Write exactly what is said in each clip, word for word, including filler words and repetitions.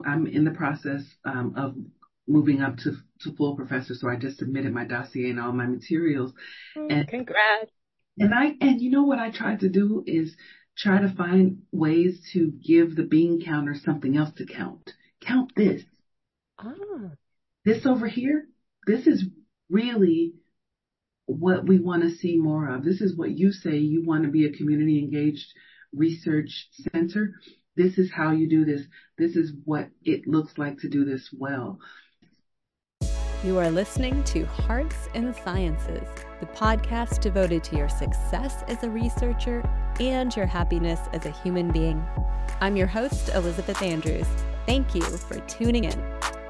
I'm in the process um, of moving up to, to full professor, so I just submitted my dossier and all my materials. And congrats. And I and you know what I tried to do is try to find ways to give the bean counter something else to count. Count this. Ah. This over here, this is really what we want to see more of. This is what you say you want to be a community engaged research center. This is how you do this. This is what it looks like to do this well. You are listening to Hearts and Sciences, the podcast devoted to your success as a researcher and your happiness as a human being. I'm your host, Elizabeth Andrews. Thank you for tuning in.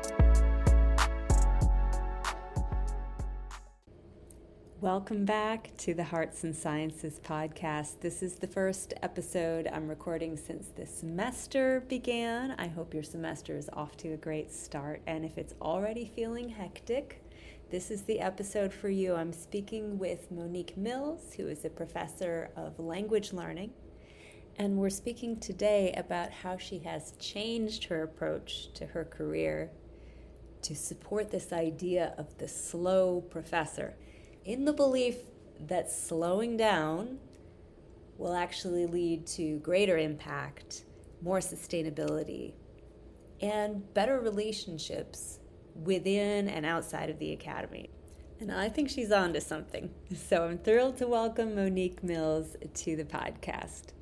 Welcome back to the Hearts and Sciences podcast. This is the first episode I'm recording since the semester began. I hope your semester is off to a great start. And if it's already feeling hectic, this is the episode for you. I'm speaking with Monique Mills, who is a professor of language learning. And we're speaking today about how she has changed her approach to her career to support this idea of the slow professor, in the belief that slowing down will actually lead to greater impact, more sustainability, and better relationships within and outside of the academy. And I think she's on to something. So I'm thrilled to welcome Monique Mills to the podcast.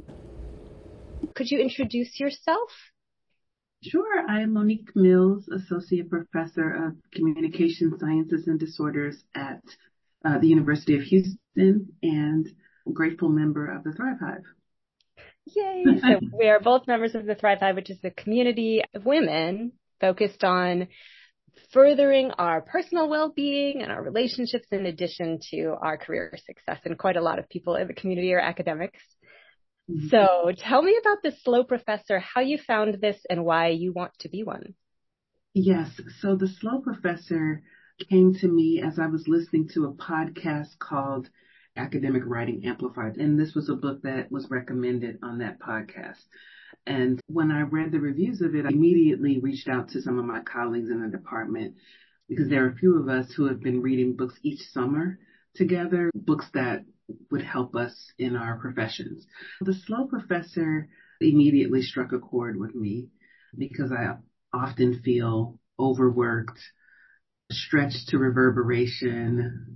Could you introduce yourself? Sure. I'm Monique Mills, Associate Professor of Communication Sciences and Disorders at Uh, the University of Houston, and grateful member of the Thrive Hive. Yay! So we are both members of the Thrive Hive, which is the community of women focused on furthering our personal well-being and our relationships in addition to our career success. And quite a lot of people in the community are academics. Mm-hmm. So tell me about the slow professor, how you found this and why you want to be one. Yes. So the slow professor came to me as I was listening to a podcast called Academic Writing Amplified. And this was a book that was recommended on that podcast. And when I read the reviews of it, I immediately reached out to some of my colleagues in the department because there are a few of us who have been reading books each summer together, books that would help us in our professions. The Slow Professor immediately struck a chord with me because I often feel overworked, stretched to reverberation,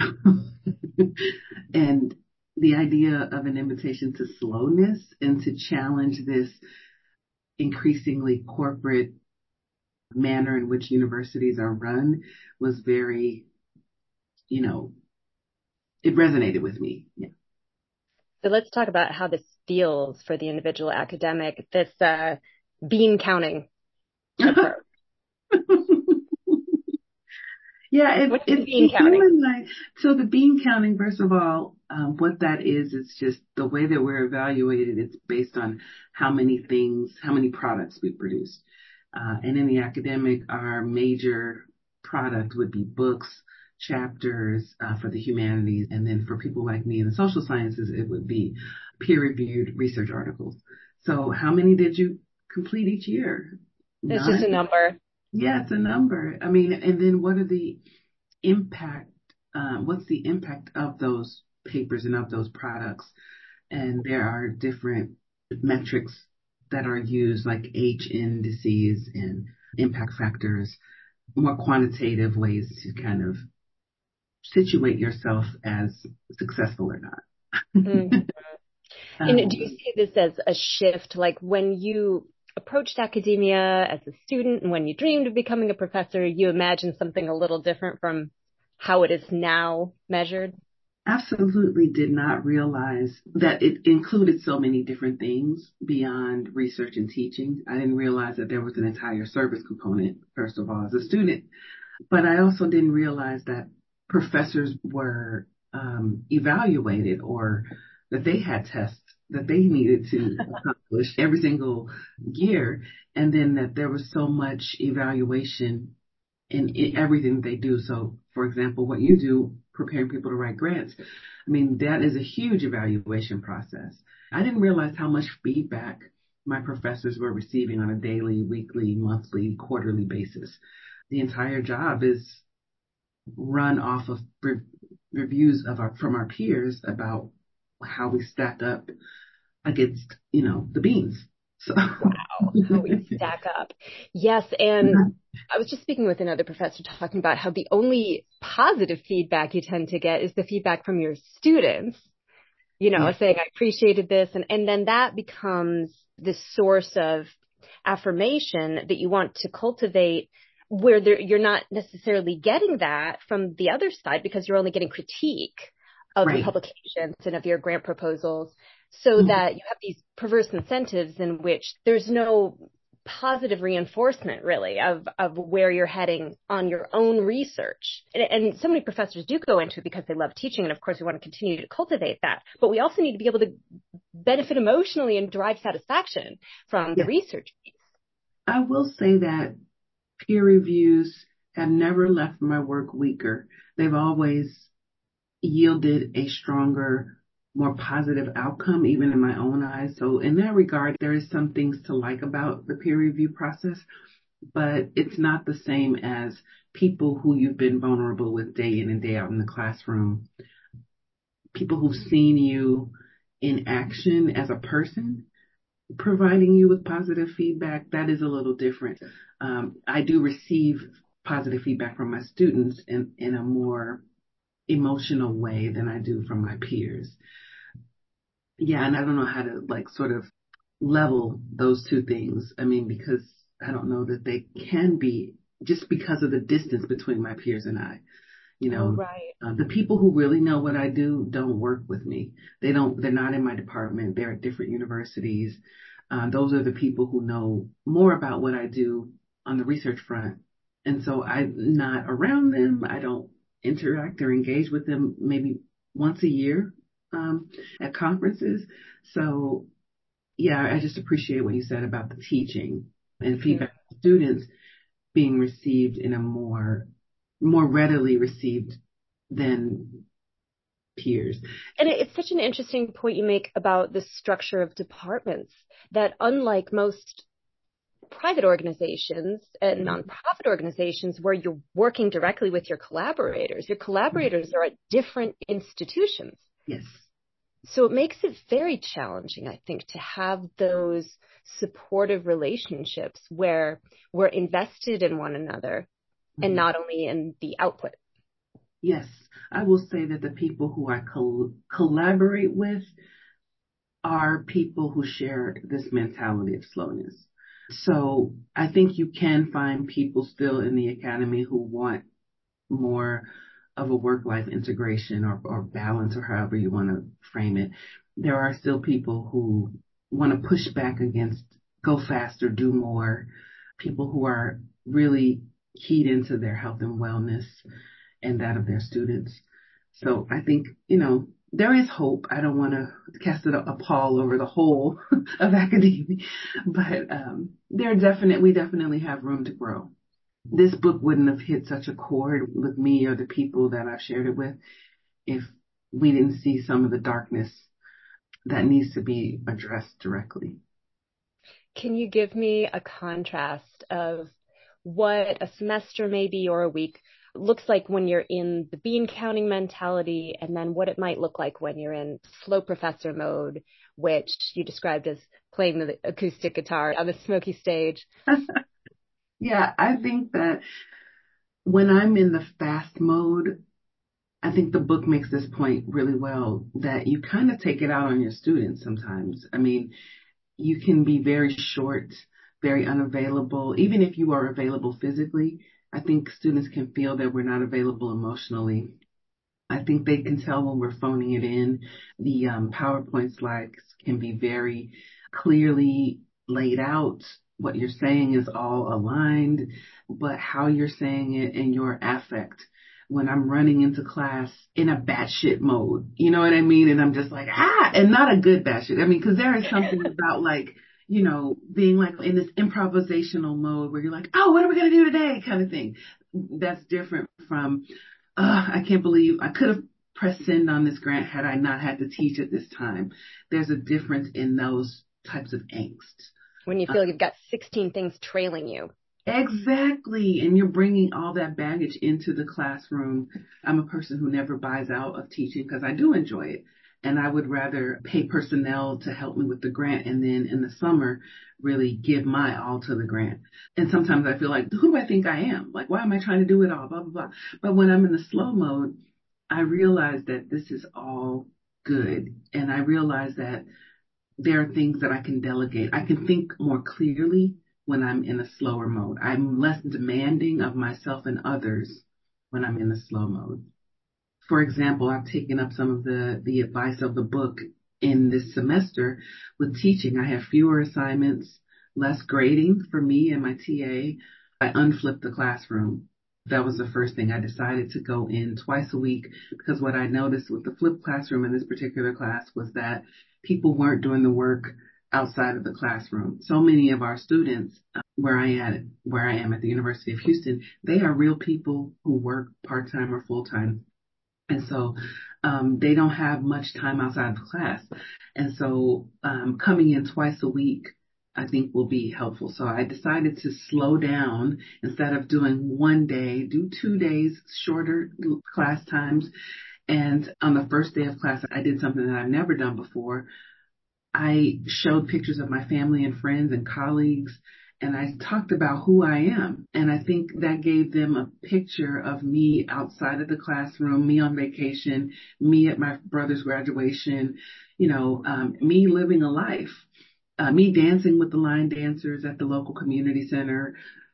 and the idea of an invitation to slowness and to challenge this increasingly corporate manner in which universities are run was very, you know, it resonated with me. Yeah. So let's talk about how this feels for the individual academic, this uh, bean counting approach. Yeah, it, it's bean counting. Like, so the bean counting, first of all, um, what that is, is just the way that we're evaluated. It's based on how many things, how many products we produce. Uh, and in the academic, our major product would be books, chapters uh, for the humanities. And then for people like me in the social sciences, it would be peer-reviewed research articles. So how many did you complete each year? It's None? Just a number. Yeah, it's a number. I mean, and then what are the impact, um, what's the impact of those papers and of those products? And there are different metrics that are used, like H indices and impact factors, more quantitative ways to kind of situate yourself as successful or not. Mm-hmm. um, and do you see this as a shift, like when you approached academia as a student and when you dreamed of becoming a professor, you imagined something a little different from how it is now measured? Absolutely did not realize that it included so many different things beyond research and teaching. I didn't realize that there was an entire service component, first of all, as a student. But I also didn't realize that professors were um, evaluated or that they had tests that they needed to accomplish every single year, and then that there was so much evaluation in, in everything they do. So, for example, what you do, preparing people to write grants, I mean, that is a huge evaluation process. I didn't realize how much feedback my professors were receiving on a daily, weekly, monthly, quarterly basis. The entire job is run off of re- reviews of our, from our peers about how we stack up against, you know, the beans. So. Wow, how we stack up. Yes, and I was just speaking with another professor talking about how the only positive feedback you tend to get is the feedback from your students, you know, yeah. saying, I appreciated this. And, and then that becomes this source of affirmation that you want to cultivate, where there, you're not necessarily getting that from the other side because you're only getting critique of right. your publications and of your grant proposals, so mm-hmm. that you have these perverse incentives in which there's no positive reinforcement really of, of where you're heading on your own research. And, and so many professors do go into it because they love teaching. And of course we want to continue to cultivate that, but we also need to be able to benefit emotionally and derive satisfaction from the yeah. research piece. I will say that peer reviews have never left my work weaker. They've always yielded a stronger, more positive outcome, even in my own eyes. So in that regard, there is some things to like about the peer review process, but it's not the same as people who you've been vulnerable with day in and day out in the classroom, people who've seen you in action as a person, providing you with positive feedback. That is a little different. Um, I do receive positive feedback from my students in, in a more emotional way than I do from my peers. Yeah, and I don't know how to like sort of level those two things. I mean, because I don't know that they can be, just because of the distance between my peers and I. You know, oh, right. uh, the people who really know what I do don't work with me. They don't, they're not in my department. They're at different universities. Uh, those are the people who know more about what I do on the research front. And so I'm not around them. I don't interact or engage with them maybe once a year um, at conferences. So, yeah, I just appreciate what you said about the teaching and feedback from students being received in a more more readily received than peers. And it's such an interesting point you make about the structure of departments, that unlike most private organizations and nonprofit organizations where you're working directly with your collaborators, your collaborators are at different institutions. Yes. So it makes it very challenging, I think, to have those supportive relationships where we're invested in one another and not only in the output. Yes, I will say that the people who I col- collaborate with are people who share this mentality of slowness. So I think you can find people still in the academy who want more of a work-life integration or, or balance, or however you want to frame it. There are still people who want to push back against go faster, do more, people who are really keyed into their health and wellness and that of their students. So I think, you know, there is hope. I don't want to cast a, a pall over the whole of academia, but um, there are definite, we definitely have room to grow. This book wouldn't have hit such a chord with me or the people that I've shared it with if we didn't see some of the darkness that needs to be addressed directly. Can you give me a contrast of what a semester maybe or a week looks like when you're in the bean counting mentality, and then what it might look like when you're in slow professor mode, which you described as playing the acoustic guitar on the smoky stage? Yeah, I think that when I'm in the fast mode, I think the book makes this point really well, that you kind of take it out on your students sometimes. I mean, you can be very short, very unavailable. Even if you are available physically, I think students can feel that we're not available emotionally. I think they can tell when we're phoning it in. The um, PowerPoint slides can be very clearly laid out. What you're saying is all aligned, but how you're saying it and your affect. When I'm running into class in a batshit mode, you know what I mean? And I'm just like, ah, and not a good batshit. I mean, because there is something about like, you know, being like in this improvisational mode where you're like, oh, what are we going to do today? Kind of thing. That's different from, uh, I can't believe I could have pressed send on this grant had I not had to teach at this time. There's a difference in those types of angst. When you feel you've got sixteen things trailing you. Exactly. And you're bringing all that baggage into the classroom. I'm a person who never buys out of teaching because I do enjoy it. And I would rather pay personnel to help me with the grant and then in the summer really give my all to the grant. And sometimes I feel like, who do I think I am? Like, why am I trying to do it all? Blah, blah, blah. But when I'm in the slow mode, I realize that this is all good. And I realize that there are things that I can delegate. I can think more clearly when I'm in a slower mode. I'm less demanding of myself and others when I'm in the slow mode. For example, I've taken up some of the, the advice of the book in this semester with teaching. I have fewer assignments, less grading for me and my T A. I unflipped the classroom. That was the first thing. I decided to go in twice a week because what I noticed with the flipped classroom in this particular class was that people weren't doing the work outside of the classroom. So many of our students uh, where I am, where I am at the University of Houston, they are real people who work part-time or full-time. And so um, they don't have much time outside of class. And so um, coming in twice a week, I think will be helpful. So I decided to slow down instead of doing one day, do two days, shorter class times. And on the first day of class, I did something that I've never done before. I showed pictures of my family and friends and colleagues, and I talked about who I am. And I think that gave them a picture of me outside of the classroom, me on vacation, me at my brother's graduation, you know, um, me living a life, uh, me dancing with the line dancers at the local community center.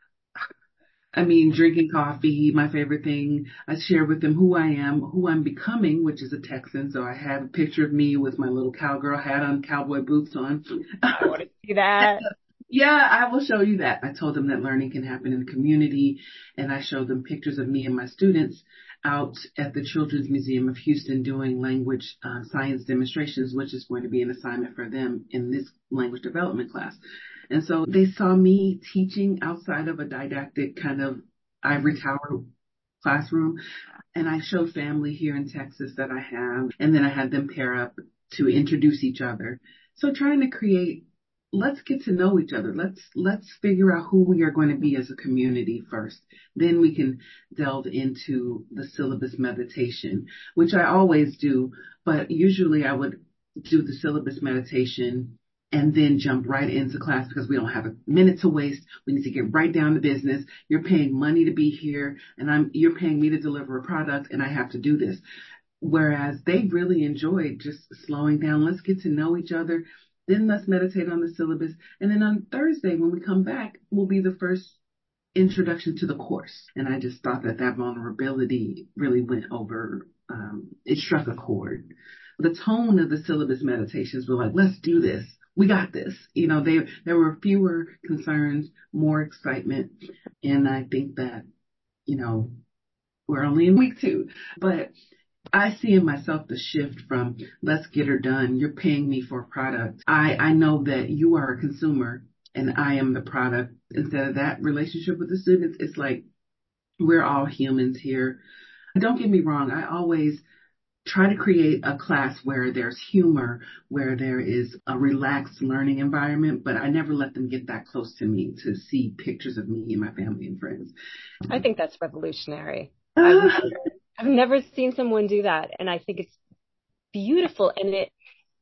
I mean, drinking coffee, my favorite thing. I share with them who I am, who I'm becoming, which is a Texan. So I have a picture of me with my little cowgirl hat on, cowboy boots on. I want to see that. Yeah, I will show you that. I told them that learning can happen in the community, and I showed them pictures of me and my students out at the Children's Museum of Houston doing language uh, science demonstrations, which is going to be an assignment for them in this language development class. And so they saw me teaching outside of a didactic kind of ivory tower classroom, and I showed family here in Texas that I have, and then I had them pair up to introduce each other. So trying to create, let's get to know each other. Let's, let's figure out who we are going to be as a community first. Then we can delve into the syllabus meditation, which I always do, but usually I would do the syllabus meditation and then jump right into class because we don't have a minute to waste. We need to get right down to business. You're paying money to be here, and I'm, you're paying me to deliver a product, and I have to do this. Whereas they really enjoyed just slowing down. Let's get to know each other. Then let's meditate on the syllabus. And then on Thursday, when we come back, will be the first introduction to the course. And I just thought that that vulnerability really went over, um, it struck a chord. The tone of the syllabus meditations were like, let's do this. We got this. You know, they, there were fewer concerns, more excitement. And I think that, you know, we're only in week two, but I see in myself the shift from let's get her done. You're paying me for a product. I, I know that you are a consumer and I am the product. Instead of that relationship with the students, it's like we're all humans here. Don't get me wrong. I always try to create a class where there's humor, where there is a relaxed learning environment, but I never let them get that close to me to see pictures of me and my family and friends. I think that's revolutionary. I've never, I've never seen someone do that. And I think it's beautiful. And it,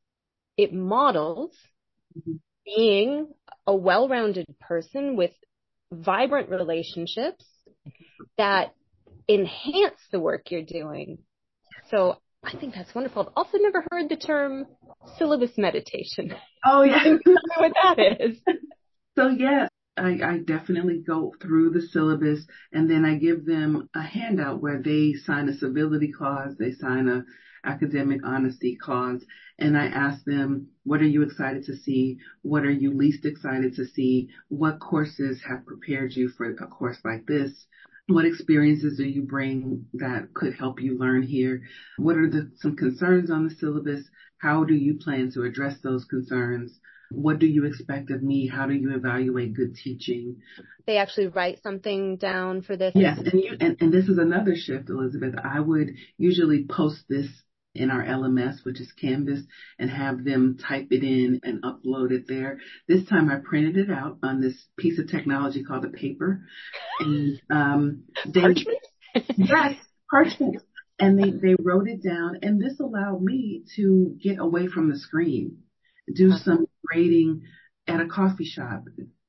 it models mm-hmm. being a well-rounded person with vibrant relationships that enhance the work you're doing. So I think that's wonderful. I've also never heard the term syllabus meditation. Oh, yeah. I don't know what that is. So, yes, I, I definitely go through the syllabus, and then I give them a handout where they sign a civility clause, they sign a academic honesty clause, and I ask them, what are you excited to see? What are you least excited to see? What courses have prepared you for a course like this? What experiences do you bring that could help you learn here? What are the some concerns on the syllabus? How do you plan to address those concerns? What do you expect of me? How do you evaluate good teaching? They actually write something down for this? Yes, and you and, and this is another shift, Elizabeth. I would usually post this in our L M S, which is Canvas, and have them type it in and upload it there. This time I printed it out on this piece of technology called a paper. And um, they, Parchment? yes, parchment. And they, they wrote it down. And this allowed me to get away from the screen, do some grading at a coffee shop.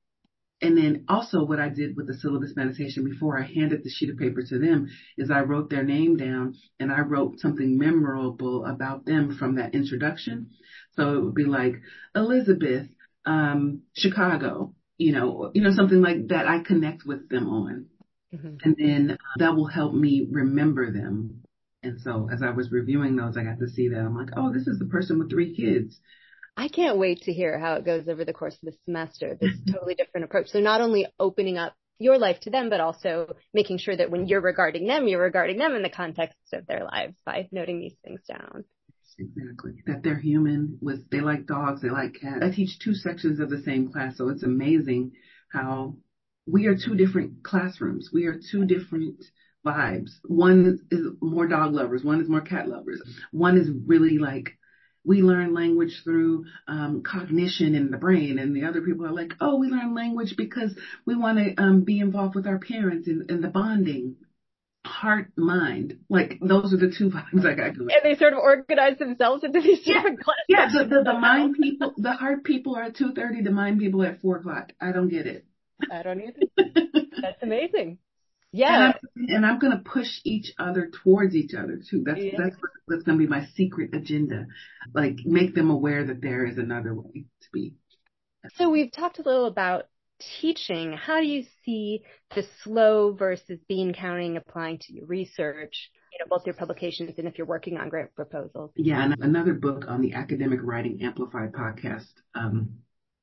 And then also what I did with the syllabus meditation before I handed the sheet of paper to them is I wrote their name down and I wrote something memorable about them from that introduction. So it would be like Elizabeth, um, Chicago, you know, you know, something like that I connect with them on. Mm-hmm. And then that will help me remember them. And so as I was reviewing those, I got to see that. I'm like, oh, this is the person with three kids. I can't wait to hear how it goes over the course of the semester, this totally different approach. So not only opening up your life to them, but also making sure that when you're regarding them, you're regarding them in the context of their lives by noting these things down. Exactly. That they're human, with they like dogs, they like cats. I teach two sections of the same class, so it's amazing how we are two different classrooms. We are two different vibes. One is more dog lovers, one is more cat lovers. One is really like, we learn language through um, cognition in the brain, and the other people are like, oh, we learn language because we want to um, be involved with our parents in, in the bonding. Heart, mind, like those are the two vibes I got going. And they sort of organize themselves into these yeah. different classes. Yeah, the, the, the mind people, the heart people are at two thirty, the mind people at four o'clock. I don't get it. I don't either. That's amazing. Yeah. And I'm, and I'm going to push each other towards each other too. That's, yeah. that's, that's going to be my secret agenda. Like make them aware that there is another way to be. So we've talked a little about teaching. How do you see the slow versus bean counting applying to your research, you know, both your publications and if you're working on grant proposals? Yeah. And another book on the Academic Writing Amplified podcast, um,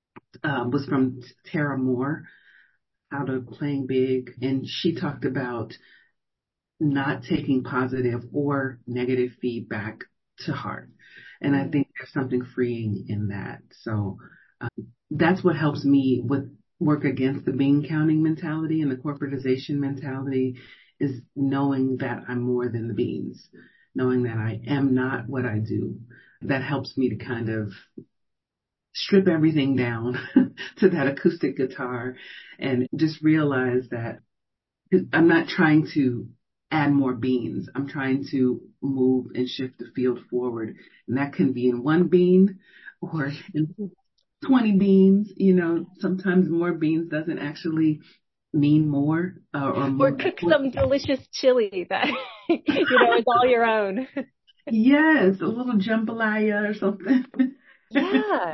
uh, was from Tara Moore, How to Playing Big, and she talked about not taking positive or negative feedback to heart. And I think there's something freeing in that. So um, that's what helps me with work against the bean counting mentality and the corporatization mentality, is knowing that I'm more than the beans, knowing that I am not what I do. That helps me to kind of strip everything down to that acoustic guitar and just realize that I'm not trying to add more beans. I'm trying to move and shift the field forward. And that can be in one bean or in twenty beans. You know, sometimes more beans doesn't actually mean more. Uh, or, more or cook some delicious chili that, you know, is all your own. Yes, a little jambalaya or something. Yeah.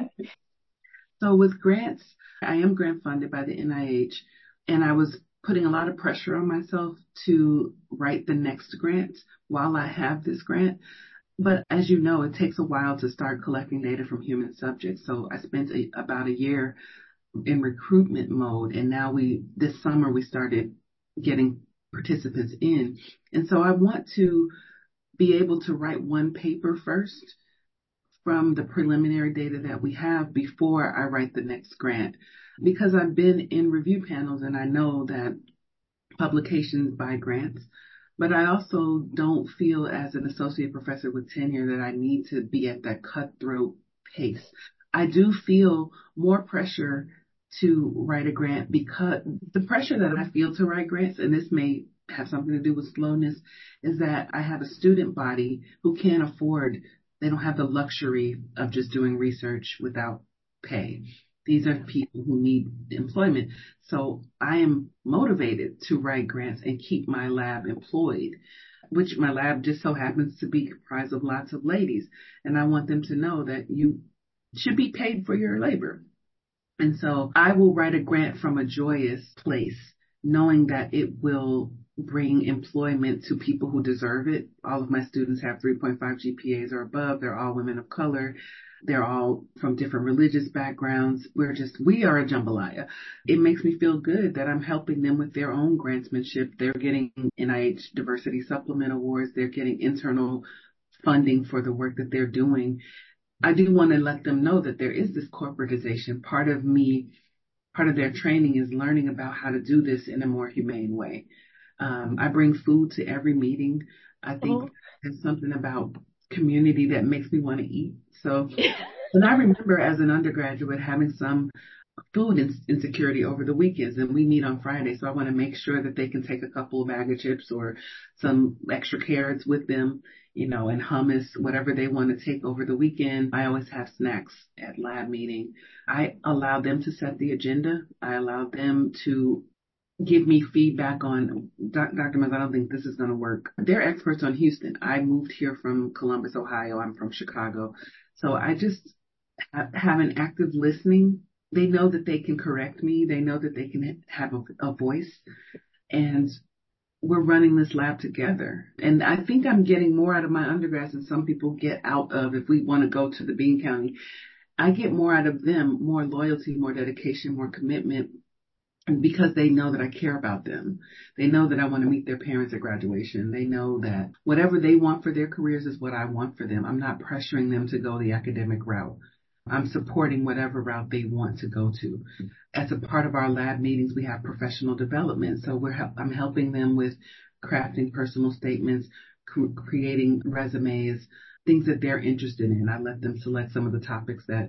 So with grants, I am grant funded by the N I H, and I was putting a lot of pressure on myself to write the next grant while I have this grant. But as you know, it takes a while to start collecting data from human subjects. So I spent a, about a year in recruitment mode, and now we, this summer, we started getting participants in. And so I want to be able to write one paper first from the preliminary data that we have before I write the next grant, because I've been in review panels and I know that publications buy grants, but I also don't feel as an associate professor with tenure that I need to be at that cutthroat pace. I do feel more pressure to write a grant because the pressure that I feel to write grants, and this may have something to do with slowness, is that I have a student body who can't afford, they don't have the luxury of just doing research without pay. These are people who need employment. So I am motivated to write grants and keep my lab employed, which my lab just so happens to be comprised of lots of ladies. And I want them to know that you should be paid for your labor. And so I will write a grant from a joyous place, knowing that it will bring employment to people who deserve it. All of my students have three point five G P As or above. They're all women of color. They're all from different religious backgrounds. We're just, we are a jambalaya. It makes me feel good that I'm helping them with their own grantsmanship. They're getting N I H Diversity Supplement Awards. They're getting internal funding for the work that they're doing. I do want to let them know that there is this corporatization. Part of me, part of their training is learning about how to do this in a more humane way. Um, I bring food to every meeting. I think oh. there's something about community that makes me want to eat. So, and I remember as an undergraduate having some food insecurity over the weekends, and we meet on Friday. So I want to make sure that they can take a couple of bag of chips or some extra carrots with them, you know, and hummus, whatever they want to take over the weekend. I always have snacks at lab meeting. I allow them to set the agenda. I allow them to give me feedback on, Doctor Mills, I don't think this is going to work. They're experts on Houston. I moved here from Columbus, Ohio. I'm from Chicago. So I just have an active listening. They know that they can correct me. They know that they can have a, a voice. And we're running this lab together. And I think I'm getting more out of my undergrads than some people get out of, if we want to go to the Bean County. I get more out of them, more loyalty, more dedication, more commitment, because they know that I care about them. They know that I want to meet their parents at graduation. They know that whatever they want for their careers is what I want for them. I'm not pressuring them to go the academic route. I'm supporting whatever route they want to go to. As a part of our lab meetings, we have professional development. So we're help, I'm helping them with crafting personal statements, cr- creating resumes, things that they're interested in. I let them select some of the topics that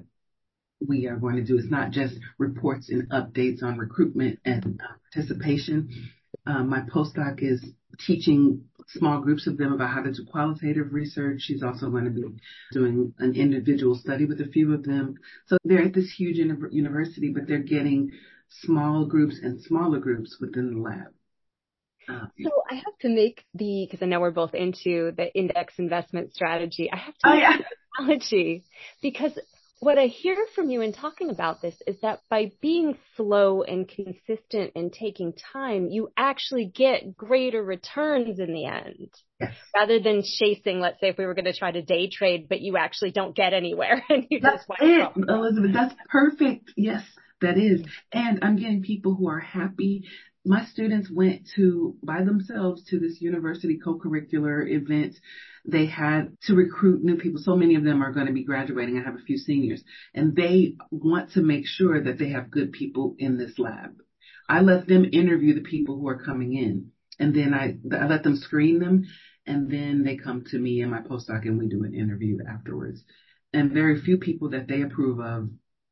we are going to do. It's not just reports and updates on recruitment and participation. Um, my postdoc is teaching small groups of them about how to do qualitative research. She's also going to be doing an individual study with a few of them. So they're at this huge uni- university, but they're getting small groups and smaller groups within the lab. Um, so I have to make the, because I know we're both into the index investment strategy, I have to oh, make yeah. an analogy, because what I hear from you in talking about this is that by being slow and consistent and taking time, you actually get greater returns in the end. Yes. Rather than chasing, let's say if we were going to try to day trade, but you actually don't get anywhere. And you That's just it, Elizabeth. That's perfect. Yes, that is. And I'm getting people who are happy. My students went to, by themselves, to this university co-curricular event. They had to recruit new people. So many of them are going to be graduating. I have a few seniors, and they want to make sure that they have good people in this lab. I let them interview the people who are coming in, and then I, I let them screen them, and then they come to me and my postdoc, and we do an interview afterwards. And very few people that they approve of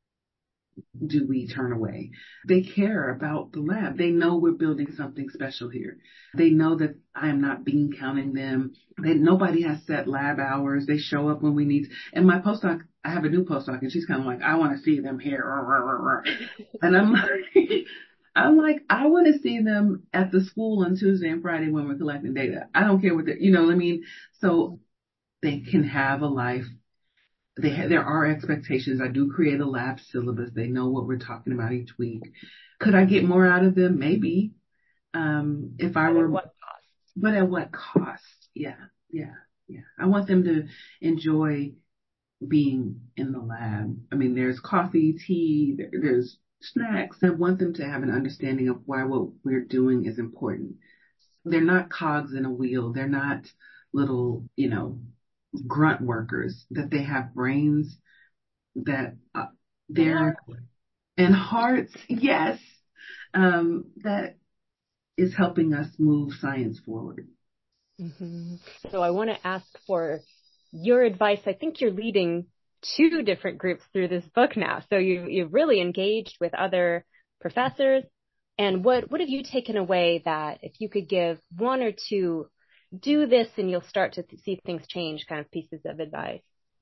do we turn away. They care about the lab. They know we're building something special here. They know that I am not bean counting them. That nobody has set lab hours. They show up when we need. And my postdoc, I have a new postdoc, and she's kind of like, I want to see them here. And I'm like, I'm like, I want to see them at the school on Tuesday and Friday when we're collecting data. I don't care what they, you know what I mean? So they can have a life. They ha- there are expectations. I do create a lab syllabus. They know what we're talking about each week. Could I get more out of them? Maybe. Um, if I but were, at what cost? But at what cost? Yeah, yeah, yeah. I want them to enjoy being in the lab. I mean, there's coffee, tea, there, there's snacks. I want them to have an understanding of why what we're doing is important. They're not cogs in a wheel. They're not little, you know, grunt workers, that they have brains, that uh, they're, and hearts, yes, um, that is helping us move science forward. Mm-hmm. So I want to ask for your advice. I think you're leading two different groups through this book now. So you, you've really engaged with other professors. And what, what have you taken away that if you could give one or two do this and you'll start to see things change kind of pieces of advice?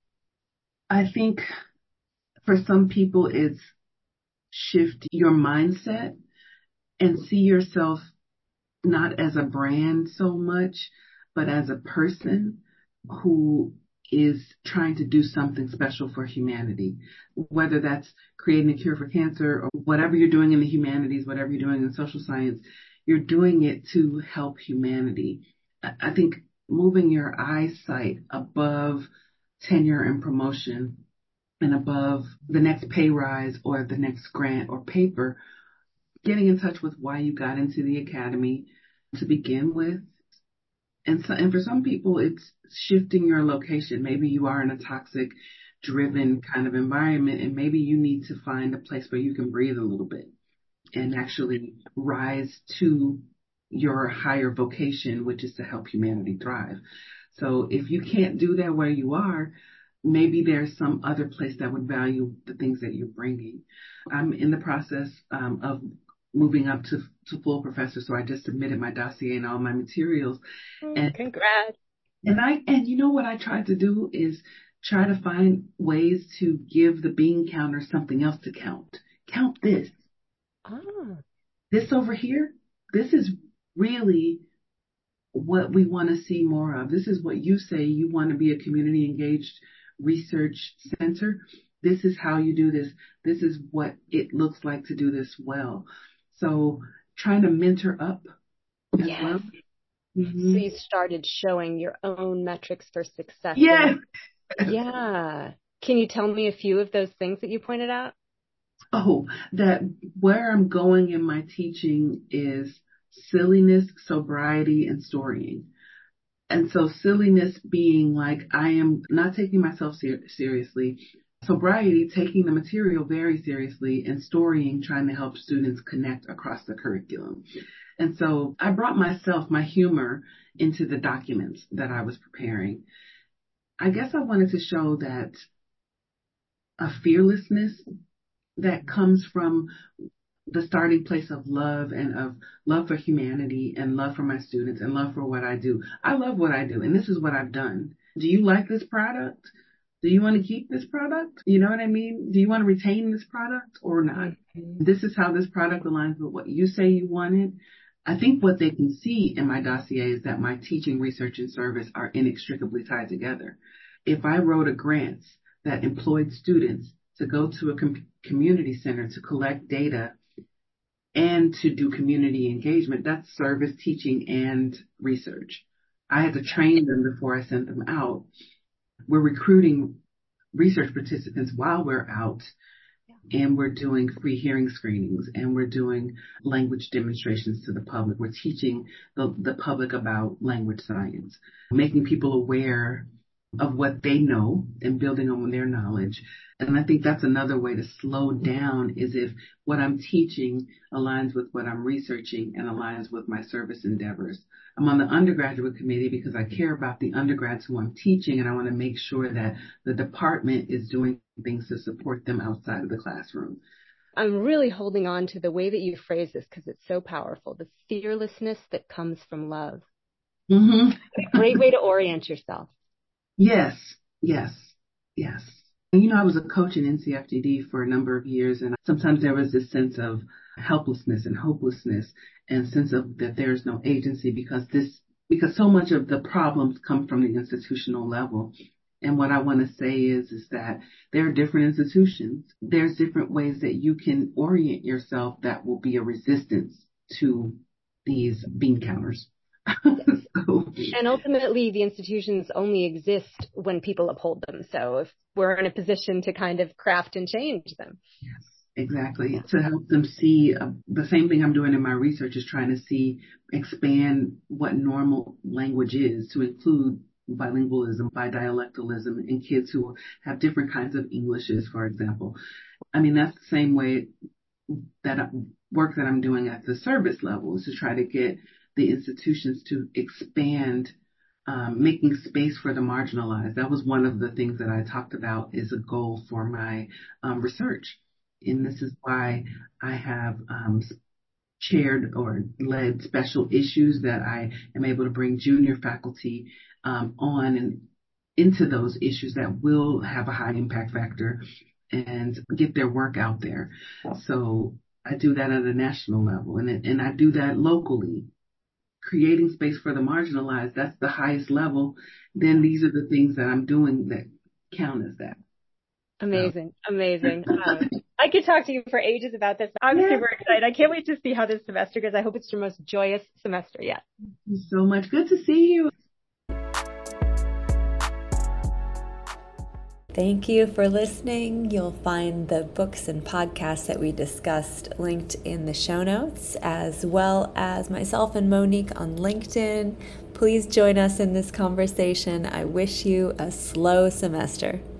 I think for some people it's shift your mindset and see yourself not as a brand so much, but as a person who is trying to do something special for humanity, whether that's creating a cure for cancer or whatever you're doing in the humanities, whatever you're doing in social science, you're doing it to help humanity. I think moving your eyesight above tenure and promotion and above the next pay rise or the next grant or paper, getting in touch with why you got into the academy to begin with. And so, and for some people, it's shifting your location. Maybe you are in a toxic, driven kind of environment, and maybe you need to find a place where you can breathe a little bit and actually rise to your higher vocation, which is to help humanity thrive. So if you can't do that where you are, maybe there's some other place that would value the things that you're bringing. I'm in the process um, of moving up to, to full professor, so I just submitted my dossier and all my materials. And, Congrats. And I and you know what I tried to do is try to find ways to give the bean counter something else to count. Count this. Oh. This over here, this is really what we want to see more of. This is what you say you want to be a community engaged research center. This is how you do this. This is what it looks like to do this well. So trying to mentor up as yes. well. Mm-hmm. So you started showing your own metrics for success. Yes. Yeah. Can you tell me a few of those things that you pointed out? Oh, that where I'm going in my teaching is silliness, sobriety, and storying. And so silliness being like I am not taking myself ser- seriously, sobriety taking the material very seriously, and storying trying to help students connect across the curriculum. And so I brought myself, my humor, into the documents that I was preparing. I guess I wanted to show that a fearlessness that comes from the starting place of love and of love for humanity and love for my students and love for what I do. I love what I do, and this is what I've done. Do you like this product? Do you want to keep this product? You know what I mean? Do you want to retain this product or not? Mm-hmm. This is how this product aligns with what you say you wanted. I think what they can see in my dossier is that my teaching, research, and service are inextricably tied together. If I wrote a grant that employed students to go to a com- community center to collect data and to do community engagement, that's service, teaching, and research. I had to train them before I sent them out. We're recruiting research participants while we're out, and we're doing free hearing screenings, and we're doing language demonstrations to the public. We're teaching the, the public about language science, making people aware of what they know and building on their knowledge. And I think that's another way to slow down is if what I'm teaching aligns with what I'm researching and aligns with my service endeavors. I'm on the undergraduate committee because I care about the undergrads who I'm teaching, and I want to make sure that the department is doing things to support them outside of the classroom. I'm really holding on to the way that you phrase this because it's so powerful. The fearlessness that comes from love. Mm-hmm. A great way to orient yourself. Yes, yes, yes. And, you know, I was a coach in N C F D D for a number of years, and sometimes there was this sense of helplessness and hopelessness and sense of that there's no agency because this, because so much of the problems come from the institutional level. And what I want to say is, is that there are different institutions. There's different ways that you can orient yourself that will be a resistance to these bean counters. So, and ultimately, the institutions only exist when people uphold them. So if we're in a position to kind of craft and change them. Yes, exactly. To help them see uh, the same thing I'm doing in my research is trying to see, expand what normal language is to include bilingualism, bidialectalism, and kids who have different kinds of Englishes, for example. I mean, that's the same way that I, work that I'm doing at the service level is to try to get the institutions to expand, um, making space for the marginalized. That was one of the things that I talked about is a goal for my um, research. And this is why I have um, chaired or led special issues that I am able to bring junior faculty um, on and into those issues that will have a high impact factor and get their work out there. So I do that at a national level, and it, and I do that locally. Creating space for the marginalized, that's the highest level. Then these are the things that I'm doing that count as that. Amazing. So. Amazing. Um, I could talk to you for ages about this. I'm yeah. super excited. I can't wait to see how this semester goes. I hope it's your most joyous semester yet. Thank you so much. Good to see you. Thank you for listening. You'll find the books and podcasts that we discussed linked in the show notes, as well as myself and Monique on LinkedIn. Please join us in this conversation. I wish you a slow semester.